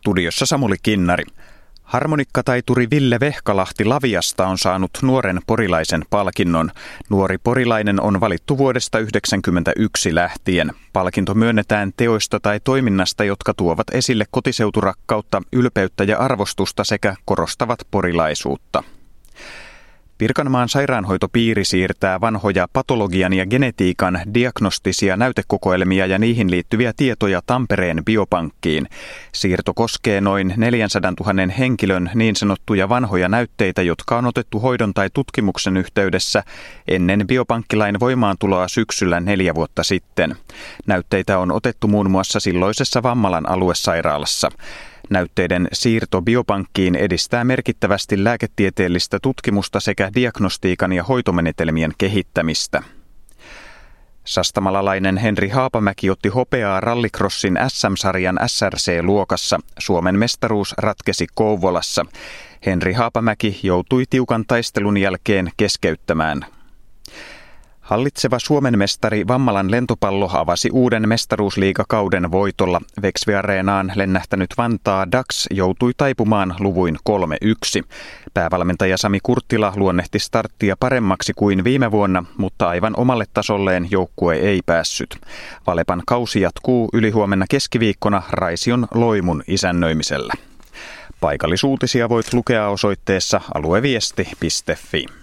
Studiossa Samuli Kinnari. Harmonikkataituri Ville Vehkalahti Laviasta on saanut nuoren porilaisen palkinnon. Nuori porilainen on valittu vuodesta 1991 lähtien. Palkinto myönnetään teoista tai toiminnasta, jotka tuovat esille kotiseuturakkautta, ylpeyttä ja arvostusta sekä korostavat porilaisuutta. Pirkanmaan sairaanhoitopiiri siirtää vanhoja patologian ja genetiikan diagnostisia näytekokoelmia ja niihin liittyviä tietoja Tampereen biopankkiin. Siirto koskee noin 400 000 henkilön niin sanottuja vanhoja näytteitä, jotka on otettu hoidon tai tutkimuksen yhteydessä ennen biopankkilain voimaantuloa syksyllä 4 vuotta sitten. Näytteitä on otettu muun muassa silloisessa Vammalan aluesairaalassa. Näytteiden siirto biopankkiin edistää merkittävästi lääketieteellistä tutkimusta sekä diagnostiikan ja hoitomenetelmien kehittämistä. Sastamalalainen Henri Haapamäki otti hopeaa rallycrossin SM-sarjan SRC-luokassa. Suomen mestaruus ratkesi Kouvolassa. Henri Haapamäki joutui tiukan taistelun jälkeen keskeyttämään. Hallitseva Suomen mestari Vammalan lentopallo avasi uuden mestaruusliigakauden voitolla. Veksvi-areenaan lennähtänyt Vantaa Dax joutui taipumaan luvuin 3-1. Päävalmentaja Sami Kurttila luonnehti starttia paremmaksi kuin viime vuonna, mutta aivan omalle tasolleen joukkue ei päässyt. Valepan kausi jatkuu ylihuomenna keskiviikkona Raision Loimun isännöimisellä. Paikallisuutisia voit lukea osoitteessa alueviesti.fi.